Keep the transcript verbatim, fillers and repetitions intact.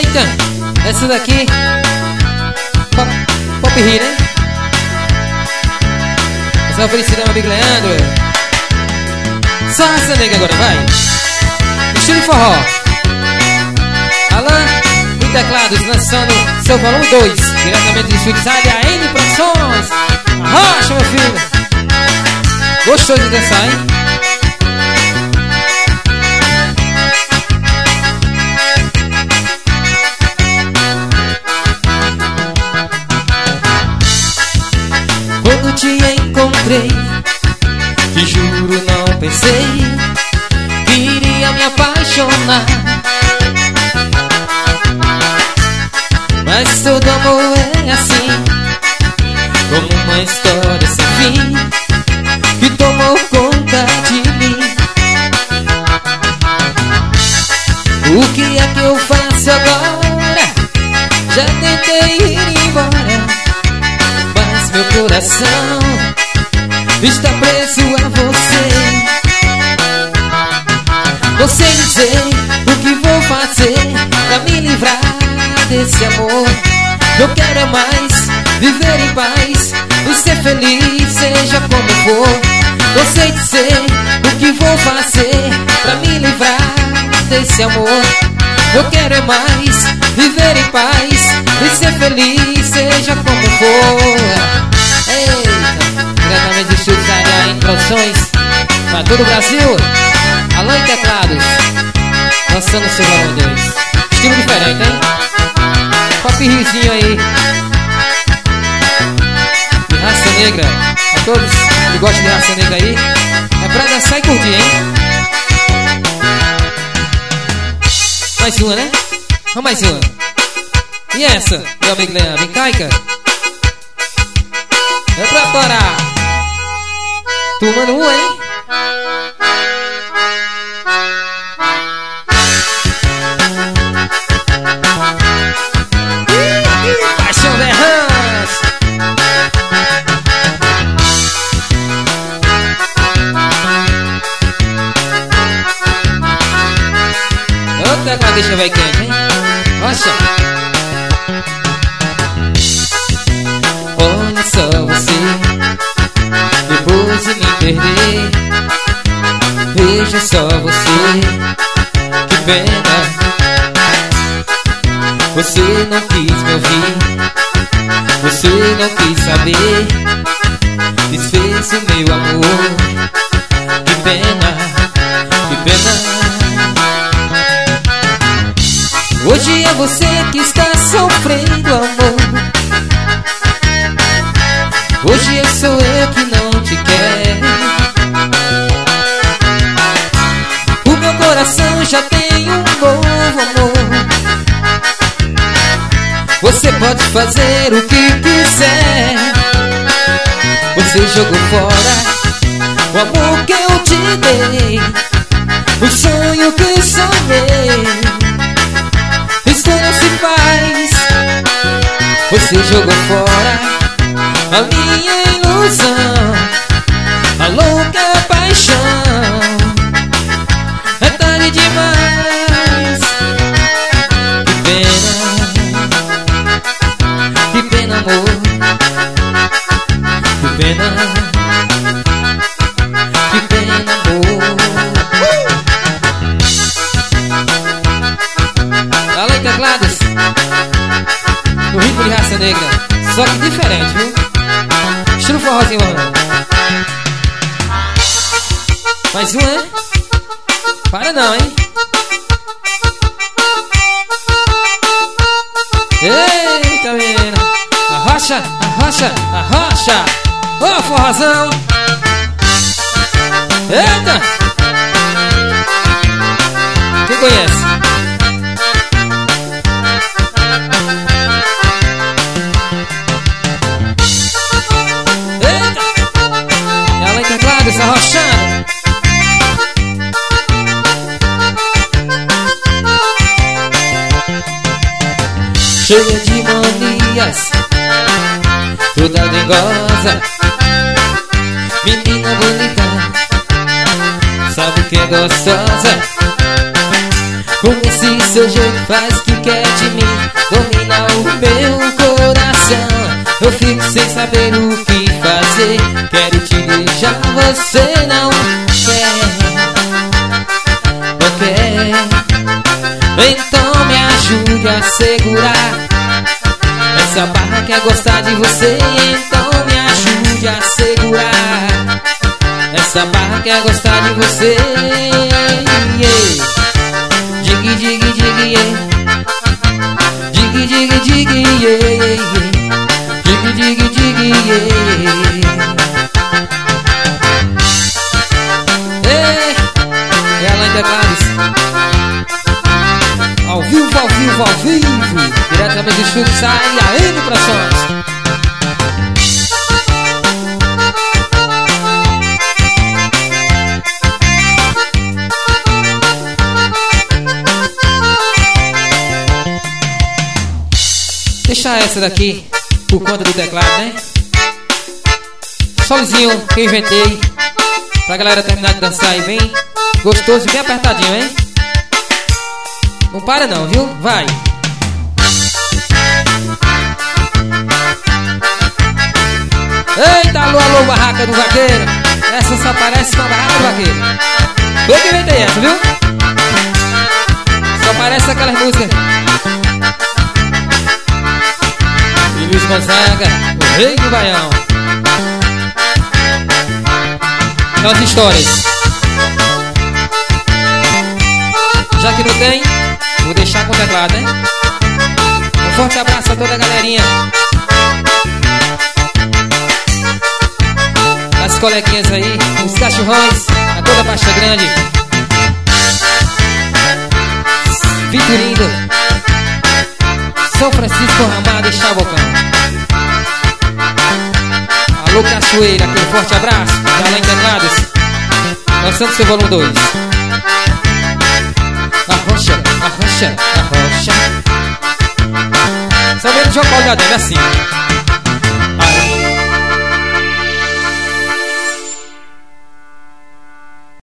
Eita, essa daqui Pop, pop Ri, né? Essa é a felicidade, meu amigo Leandro. Só raça negra agora, vai. Estilo forró. Alan e teclados lançando seu volume dois, diretamente de Estúdios A N Produções. Arrocha, meu filho. Gostou de dançar, hein? Quando te encontrei, te juro não pensei que iria me apaixonar. Mas todo amor é assim, como uma história sem fim, que tomou conta de mim. O que é que eu faço agora? Já tentei ir embora, mas meu coração está preso a você. Não sei dizer o que vou fazer pra me livrar desse amor. Eu quero é mais viver em paz e ser feliz, seja como for. Não sei dizer o que vou fazer pra me livrar desse amor. Eu quero é mais viver em paz e ser feliz, seja como for. Eita, diretamente do Estúdio A N Produções pra todo o Brasil. Alô e teclados, lançando seu volume dois. Estilo diferente, hein? Pop Rizinho aí, de raça negra. A todos que gostam de raça negra aí, é pra dançar e curtir, hein? Mais uma, né? Vamos mais uma. E essa, meu amigo Leandro, vem caica. É pra torar. Tomando um, hein? Paixão derrans. Outra pra deixa vai quente, hein? Rocha. Olha só você, depois de me perder. Veja só você, que pena. Você não quis me ouvir, você não quis saber. Desfez o meu amor. Que pena, que pena. Hoje é você que está sofrendo, amor. Hoje sou eu que não te quero. O meu coração já tem um novo amor. Você pode fazer o que quiser. Você jogou fora o amor que eu te dei, o sonho que sonhei. Isso não se faz. Você jogou fora a minha ilusão, a louca paixão. É tarde demais. Que pena, que pena, amor. Que pena, que pena, amor. uh! Alô, teclados, no ritmo de raça negra, só que diferente, viu? Estilo forrozinho, mano. Mais um, hein? Para não, hein? Eita, menina. Arrocha, arrocha, arrocha. Ô, oh, forrozão. Eita. Quem conhece? Teclados arrochando. Cheia de manias, toda dengosa. Menina bonita, sabe que é gostosa. Com esse seu jeito faz que quer de mim domina o meu coração. Eu fico sem saber o que fazer. Quero te beijar, você não quer, não quer. Então me ajude a segurar essa barra, quer gostar de você. Então me ajude a segurar essa barra, quer gostar de você. Dig, dig, dig, yeah. Dig, dig, dig, yeah. Dig, dig, dig, yeah. Ei, é Alain Teclados. Ao vivo, ao vivo, ao vivo. Diretamente do estúdio sai a N Produções. Deixar essa daqui por conta do teclado, né? Solzinho que eu inventei pra galera terminar de dançar aí bem gostoso e bem apertadinho, hein? Não para não, viu? Vai! Eita, alô, alô, barraca do vaqueiro. Essa só parece uma barraca do vaqueiro. Eu que inventei essa, viu? Só parece aquelas músicas de Luiz Gonzaga, o rei do Baião. Nas histórias. Já que não tem, vou deixar com o teclado, hein? Um forte abraço a toda a galerinha, as coleguinhas aí, os cachorrões, a toda a Baixa Grande, Vitorino, São Francisco Ramada e Chabocão. Alô Cachoeira, aquele forte abraço, já lá em Teclados, lançando seu volume dois. Arrocha, arrocha, arrocha. Só vendo de João Paulo da Débora assim.